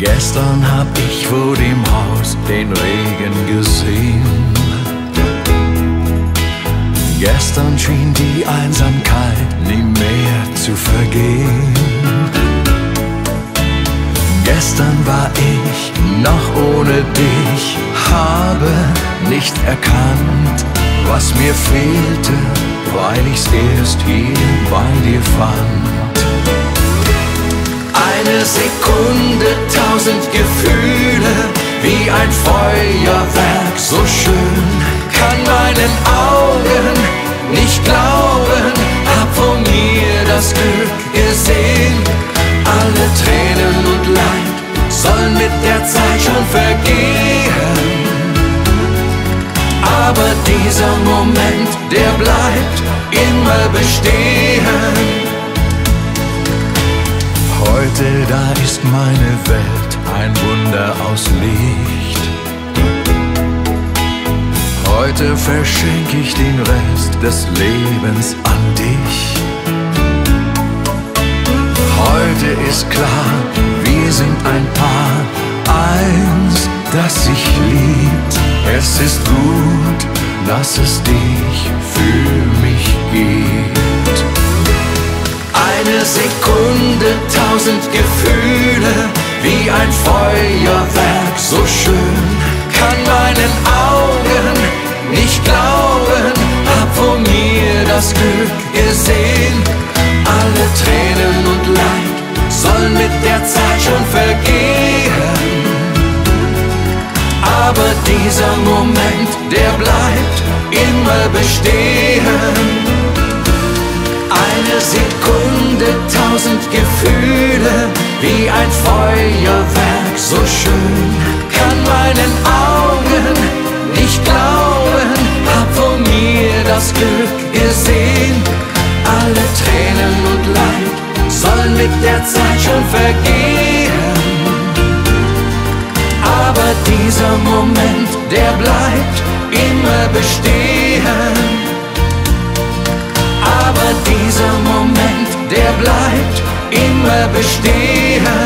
Gestern hab ich vor dem Haus den Regen gesehen. Gestern schien die Einsamkeit nie mehr zu vergehen. Gestern war ich noch ohne dich, habe nicht erkannt, was mir fehlte, weil ich's erst hier bei dir fand. Eine Sekunde, 1000 Gefühle, wie ein Feuerwerk, so schön. Kann meinen Augen nicht glauben, hab vor mir das Glück gesehen. Alle Tränen und Leid sollen mit der Zeit schon vergehen. Aber dieser Moment, der bleibt immer bestehen. Heute, da ist meine Welt ein Wunder aus Licht. Heute verschenke ich den Rest des Lebens an dich. Heute ist klar, wir sind ein Paar, eins, das sich liebt. Es ist gut, dass es dich für mich gibt. Eine Sekunde, 1000 Gefühle, wie ein Feuerwerk, so schön. Kann meinen Augen nicht glauben, hab vor mir das Glück gesehen. Alle Tränen und Leid sollen mit der Zeit schon vergehen. Aber dieser Moment, der bleibt immer bestehen. Eine Sekunde, 1000 Gefühle, wie ein Feuerwerk, so schön. Kann meinen Augen nicht glauben, hab vor mir das Glück gesehen. Alle Tränen und Leid sollen mit der Zeit schon vergehen. Aber dieser Moment, der bleibt immer bestehen. Aber dieser Moment, der bleibt immer bestehen.